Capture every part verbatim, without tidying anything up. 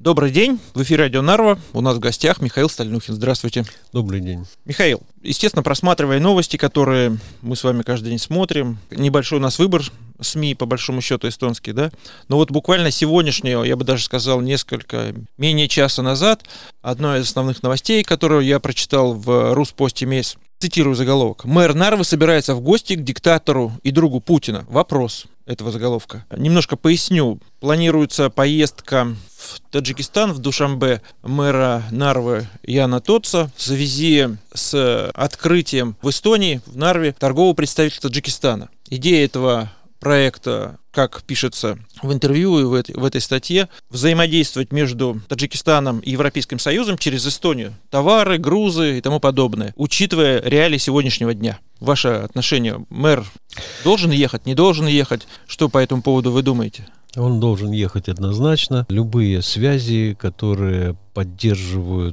Добрый день, в эфире Радио Нарва. У нас в гостях Михаил Стальнухин. Здравствуйте. Добрый день. Михаил, естественно, просматривая новости, которые мы с вами каждый день смотрим, небольшой у нас выбор СМИ, по большому счету, эстонские, да? Но вот буквально сегодняшнего, я бы даже сказал, несколько, менее часа назад, одна из основных новостей, которую я прочитал в Руспосте МЕС, цитирую заголовок. «Мэр Нарвы собирается в гости к диктатору и другу Путина». Вопрос этого заголовка. Немножко поясню. Планируется поездка в Таджикистан, в Душанбе, мэра Нарвы Яна Тоца в связи с открытием в Эстонии, в Нарве, торгового представительства Таджикистана. Идея этого проекта, как пишется в интервью и в этой, в этой статье, взаимодействовать между Таджикистаном и Европейским Союзом через Эстонию. Товары, грузы и тому подобное, учитывая реалии сегодняшнего дня. Ваше отношение, мэр должен ехать, не должен ехать? Что по этому поводу вы думаете? Он должен ехать однозначно. Любые связи, которые поддерживают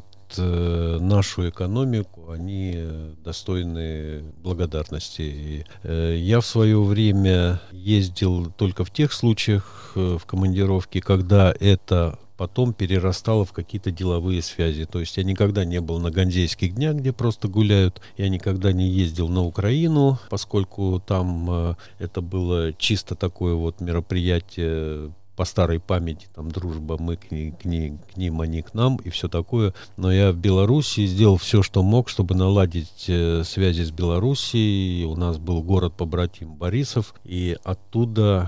э, нашу экономику, они достойны благодарности. И, э, я в свое время ездил только в тех случаях э, в командировке, когда это потом перерастало в какие-то деловые связи. То есть я никогда не был на Ганзейских днях, где просто гуляют. Я никогда не ездил на Украину, поскольку там э, это было чисто такое вот мероприятие по старой памяти, там дружба, мы к, ней, к, ней, к ним, они к нам и все такое. Но я в Беларуси сделал все, что мог, чтобы наладить э, связи с Белоруссией. У нас был город-побратим Борисов, и оттуда,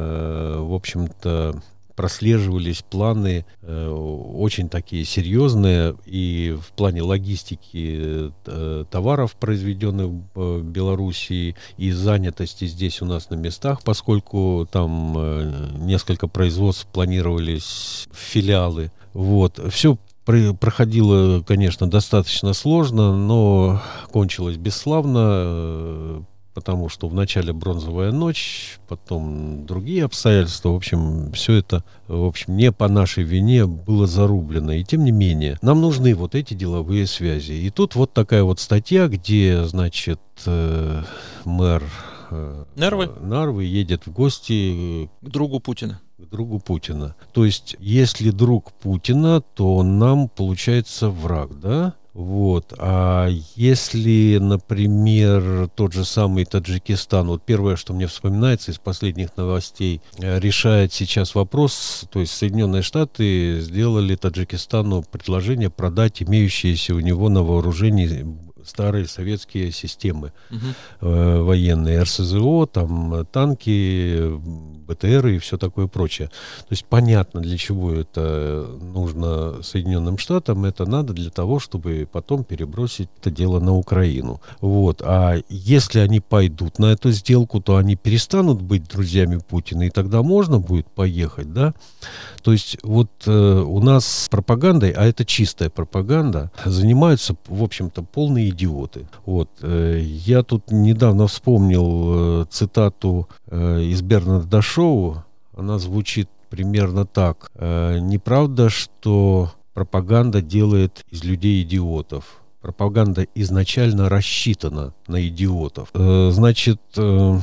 э, в общем-то, прослеживались планы э, очень такие серьезные и в плане логистики э, товаров, произведенных в Белоруссии, и занятости здесь у нас на местах, поскольку там э, несколько производств планировались в филиалы. Вот. Все проходило, конечно, достаточно сложно, но кончилось бесславно, потому что вначале бронзовая ночь, потом другие обстоятельства. В общем, все это, в общем, не по нашей вине было зарублено. И тем не менее, нам нужны вот эти деловые связи. И тут вот такая вот статья, где, значит, э, мэр э, Нарвы? Нарвы едет в гости к другу Путина. К другу Путина. То есть, если друг Путина, то он нам, получается, враг, да? Вот. А если, например, тот же самый Таджикистан, вот первое, что мне вспоминается из последних новостей, решает сейчас вопрос, то есть Соединенные Штаты сделали Таджикистану предложение продать имеющиеся у него на вооружении старые советские системы uh-huh. э, военные, эр эс зэ о, там танки, бэ тэ эры и все такое прочее. То есть понятно, для чего это нужно Соединенным Штатам. Это надо для того, чтобы потом перебросить это дело на Украину. Вот. А если они пойдут на эту сделку, то они перестанут быть друзьями Путина, и тогда можно будет поехать, да? То есть вот э, у нас пропагандой, а это чистая пропаганда, занимаются, в общем-то, полные идиоты. Вот. Э, я тут недавно вспомнил э, цитату э, из Бернарда Шоу. Она звучит примерно так. Э, «Неправда, что пропаганда делает из людей идиотов. Пропаганда изначально рассчитана на идиотов». Э, значит, э,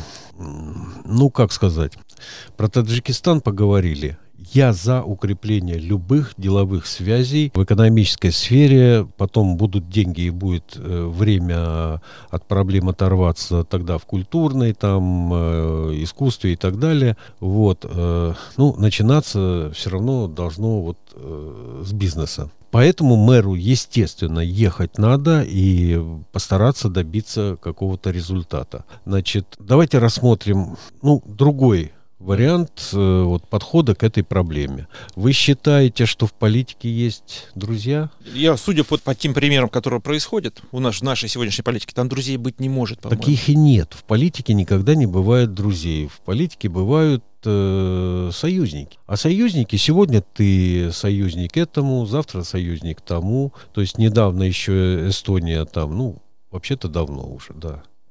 ну, как сказать, про Таджикистан поговорили. Я за укрепление любых деловых связей в экономической сфере. Потом будут деньги и будет э, время от проблем оторваться тогда в культурной, там, э, искусстве и так далее. Вот. Э, ну, начинаться все равно должно вот э, с бизнеса. Поэтому мэру, естественно, ехать надо и постараться добиться какого-то результата. Значит, давайте рассмотрим, ну, другой вариант э, вот, подхода к этой проблеме. Вы считаете, что в политике есть друзья? Я, судя по, по тем примерам, которые происходят у нас в нашей сегодняшней политике, там друзей быть не может, по-моему. Таких и нет. В политике никогда не бывает друзей. В политике бывают э, союзники. А союзники, сегодня ты союзник этому, завтра союзник тому. То есть недавно еще Эстония там, ну, вообще-то давно уже, да.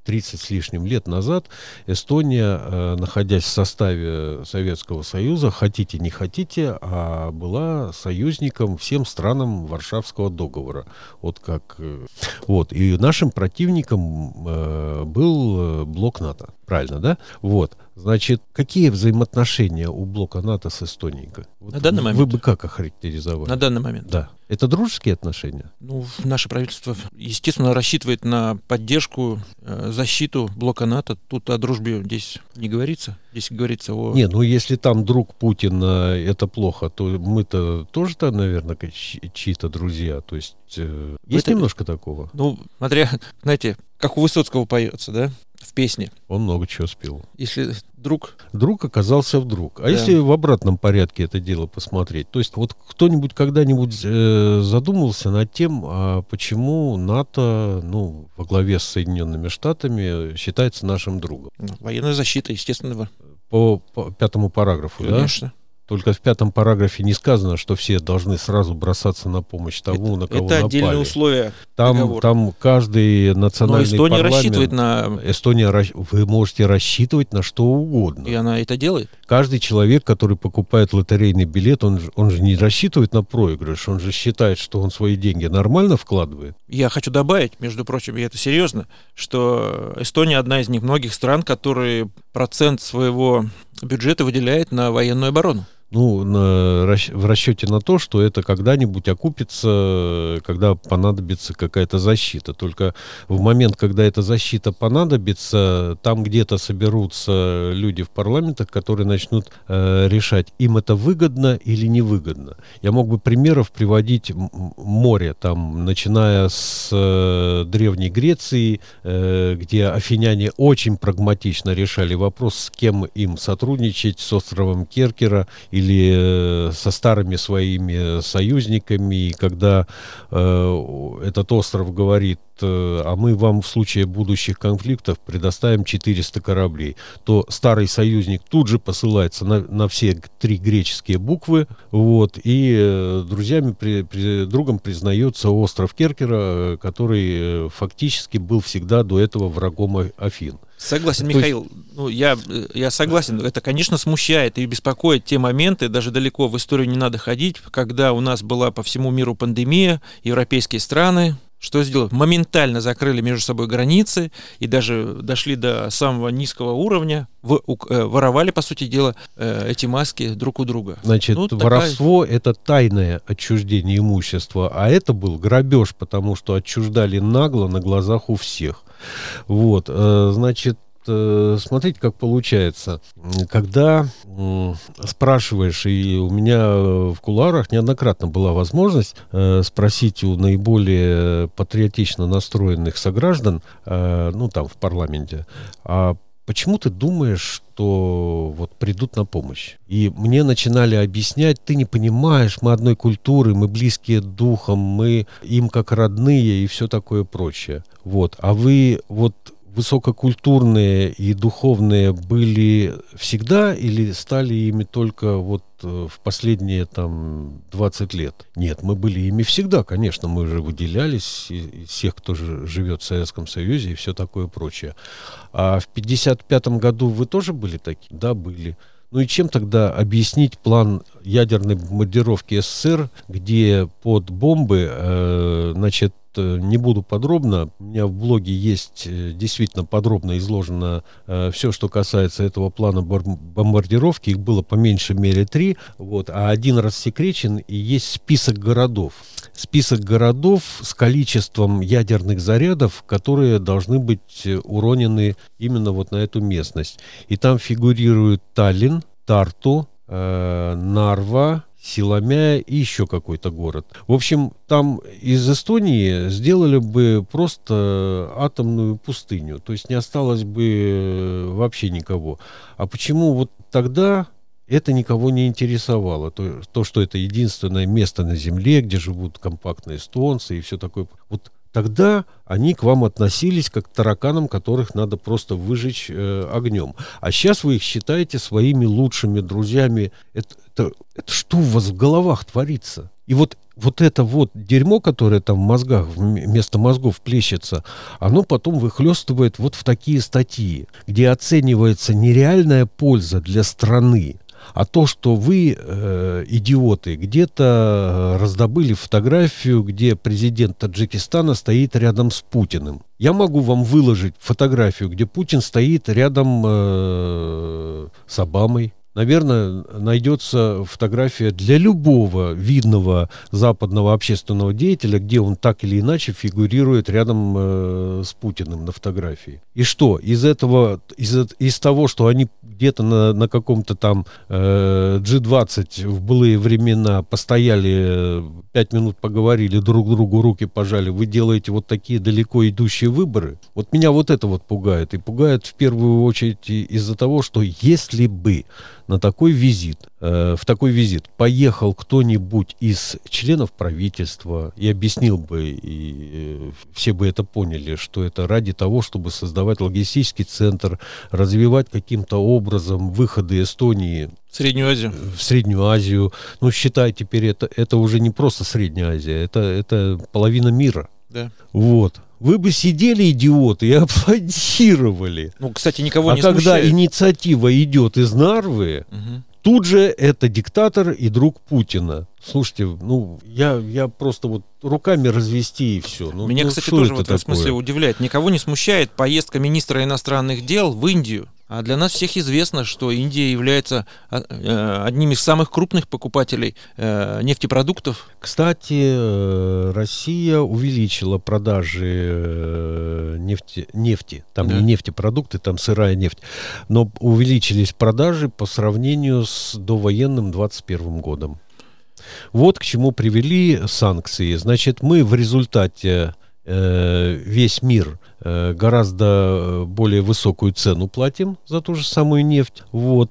тридцать с лишним лет назад Эстония, э, находясь в составе Советского Союза, хотите не хотите, а была союзником всем странам Варшавского договора. Вот как... Э, вот. И нашим противником э, был блок НАТО. Правильно, да? Вот. Значит, какие взаимоотношения у блока НАТО с Эстонией? Вот на данный момент? Вы бы как охарактеризовали? На данный момент? Да. Это дружеские отношения? Ну, наше правительство, естественно, рассчитывает на поддержку, э, защиту блока НАТО. Тут о дружбе здесь не говорится. Здесь говорится о... Не, ну если там друг Путина, это плохо, то мы-то тоже-то, наверное, чьи-то друзья. То есть э, есть это... немножко такого? Ну, смотря, знаете, как у Высоцкого поется, да? В песне. Он много чего спел. Если друг... Друг оказался вдруг. А да. если в обратном порядке это дело посмотреть? То есть вот кто-нибудь когда-нибудь э, задумался над тем, а почему НАТО, ну, во главе с Соединенными Штатами считается нашим другом? Военная защита, естественно. По, по пятому параграфу, конечно. Да? Конечно. Только в пятом параграфе не сказано, что все должны сразу бросаться на помощь тому, это, на кого это напали. отдельные условия там, там каждый национальный Но Эстония парламент... рассчитывает на... Эстония, вы можете рассчитывать на что угодно. И она это делает. Каждый человек, который покупает лотерейный билет, он, он же не рассчитывает на проигрыш, он же считает, что он свои деньги нормально вкладывает. Я хочу добавить, между прочим, и это серьезно, что Эстония одна из немногих стран, которые процент своего бюджета выделяет на военную оборону. Ну, на, в расчете на то, что это когда-нибудь окупится, когда понадобится какая-то защита. Только в момент, когда эта защита понадобится, там где-то соберутся люди в парламентах, которые начнут э, решать, им это выгодно или невыгодно. Я мог бы примеров приводить море, там, начиная с э, Древней Греции, э, где афиняне очень прагматично решали вопрос, с кем им сотрудничать, с островом Керкера или со старыми своими союзниками, и когда э, этот остров говорит, э, а мы вам в случае будущих конфликтов предоставим четыреста кораблей, то старый союзник тут же посылается на, на все три греческие буквы, вот, и э, друзьями, при, при, другом признается остров Керкера, который фактически был всегда до этого врагом Афин. Согласен, Михаил. есть... Ну, я, я согласен. Это, конечно, смущает и беспокоит те моменты, даже далеко в историю не надо ходить, когда у нас была по всему миру пандемия, европейские страны, что сделали? Моментально закрыли между собой границы и даже дошли до самого низкого уровня, в, э, воровали, по сути дела, э, эти маски друг у друга. Значит, ну, воровство такая... — это тайное отчуждение имущества, а это был грабеж, потому что отчуждали нагло на глазах у всех. Вот, значит, смотрите, как получается. Когда спрашиваешь, и у меня в кулуарах неоднократно была возможность спросить у наиболее патриотично настроенных сограждан, ну, там, в парламенте, а почему ты думаешь, что вот придут на помощь? И мне начинали объяснять, ты не понимаешь, мы одной культуры, мы близкие духом, мы им как родные и все такое прочее. Вот. А вы вот высококультурные и духовные были всегда или стали ими только вот в последние там двадцать лет? Нет, мы были ими всегда, конечно, мы же выделялись из всех, кто же живет в Советском Союзе и все такое прочее. А в пятьдесят пятом году вы тоже были такие? Да, были. Ну и чем тогда объяснить план ядерной бомбардировки СССР, где под бомбы, э, значит, не буду подробно, у меня в блоге есть действительно подробно изложено э, все, что касается этого плана бомбардировки, их было по меньшей мере три, вот, а один рассекречен, и есть список городов. Список городов с количеством ядерных зарядов, которые должны быть уронены именно вот на эту местность. И там фигурируют Таллин, Тарту, э, Нарва, Силамя и еще какой-то город. В общем, там из Эстонии сделали бы просто атомную пустыню. То есть не осталось бы вообще никого. А почему вот тогда это никого не интересовало? То, то, что это единственное место на Земле, где живут компактные эстонцы и все такое. Вот тогда они к вам относились как к тараканам, которых надо просто выжечь э, огнем. А сейчас вы их считаете своими лучшими друзьями. Это, это, это что у вас в головах творится? И вот вот это вот дерьмо, которое там в мозгах, вместо мозгов плещется, оно потом выхлестывает вот в такие статьи, где оценивается не реальная польза для страны, а то, что вы, э, идиоты, где-то раздобыли фотографию, где президент Таджикистана стоит рядом с Путиным. Я могу вам выложить фотографию, где Путин стоит рядом э, с Обамой. Наверное, найдется фотография для любого видного западного общественного деятеля, где он так или иначе фигурирует рядом э, с Путиным на фотографии. И что? Из этого, из, из того, что они где-то на, на каком-то там э, джи двадцать в былые времена постояли, пять минут поговорили, друг другу руки пожали, вы делаете вот такие далеко идущие выборы? Вот меня вот это вот пугает. И пугает в первую очередь из-за того, что если бы на такой визит, э, в такой визит поехал кто-нибудь из членов правительства и объяснил бы, и э, все бы это поняли, что это ради того, чтобы создавать логистический центр, развивать каким-то образом выходы Эстонии в Среднюю Азию. В Среднюю Азию. Ну, считай, теперь это, это уже не просто Средняя Азия, это, это половина мира. Да. Вот. Вы бы сидели, идиоты, и аплодировали. Ну, кстати, никого а не когда смущает. инициатива идет из Нарвы, угу. тут же это диктатор и друг Путина. Слушайте, ну, я, я просто вот руками развести и все. Ну, Меня, ну, кстати, что тоже это в этом такое? смысле удивляет. Никого не смущает поездка министра иностранных дел в Индию. А для нас всех известно, что Индия является одним из самых крупных покупателей нефтепродуктов. Кстати, Россия увеличила продажи нефти, нефти. Там да. не нефтепродукты, там сырая нефть. Но увеличились продажи по сравнению с довоенным двадцать первым годом. Вот к чему привели санкции. Значит, мы в результате э, весь мир э, гораздо более высокую цену платим за ту же самую нефть. Вот,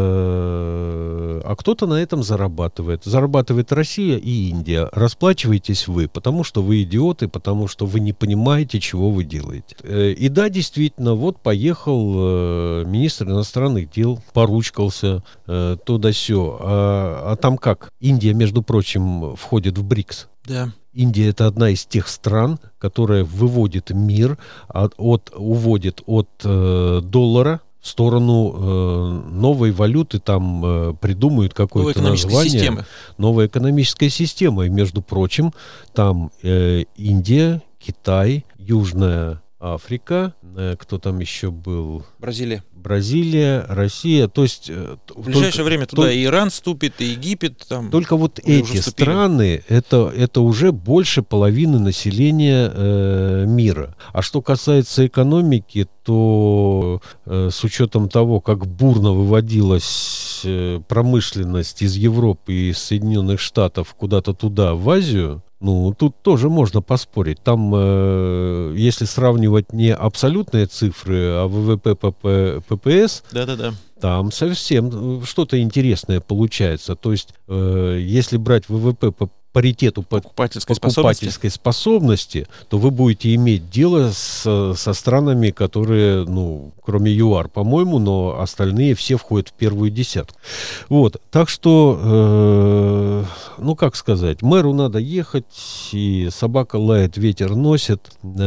э, а кто-то на этом зарабатывает. Зарабатывает Россия и Индия. Расплачиваетесь вы, потому что вы идиоты, потому что вы не понимаете, чего вы делаете. Э, и да, действительно, вот поехал э, министр иностранных дел, поручкался э, то-да-сё. А, а там как? Индия, между прочим, входит в БРИКС. Да. Индия — это одна из тех стран, которая выводит мир, от, от, уводит от э, доллара в сторону э, новой валюты, там э, придумают какое-то название. Системы. Новая экономическая система. И, между прочим, там э, Индия, Китай, Южная Африка, э, кто там еще был? Бразилия. Бразилия, Россия, то есть... В ближайшее только, время туда то, и Иран вступит, и Египет. Там только вот эти страны, это, это уже больше половины населения э, мира. А что касается экономики, то э, с учетом того, как бурно выводилась э, промышленность из Европы и из Соединенных Штатов куда-то туда, в Азию, ну, тут тоже можно поспорить. Там, э, если сравнивать не абсолютные цифры, а ВВП, ППС, да-да-да, там совсем что-то интересное получается. То есть, э, если брать ВВП по паритету покупательской, покупательской способности, то вы будете иметь дело с, со странами, которые, ну, кроме ЮАР, по-моему, но остальные все входят в первую десятку. Вот, так что, э, ну, как сказать, мэру надо ехать, и собака лает, ветер носит,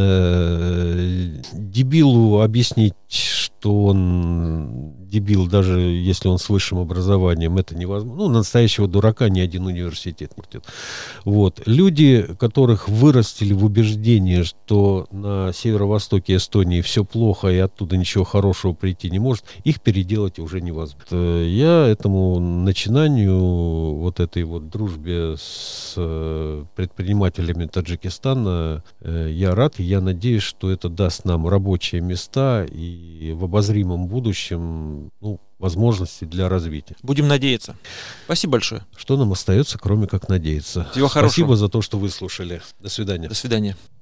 э, дебилу объяснить, что он дебил, даже если он с высшим образованием, это невозможно. Ну, настоящего дурака ни один университет не будет. Вот. Люди, которых вырастили в убеждении, что на северо-востоке Эстонии все плохо и оттуда ничего хорошего прийти не может, их переделать уже невозможно. Я этому начинанию, вот этой вот дружбе с предпринимателями Таджикистана, я рад, и я надеюсь, что это даст нам рабочие места и в обозримом будущем, ну, возможности для развития. Будем надеяться. Спасибо большое. Что нам остается, кроме как надеяться? Всего хорошего. Спасибо за то, что вы слушали. До свидания. До свидания.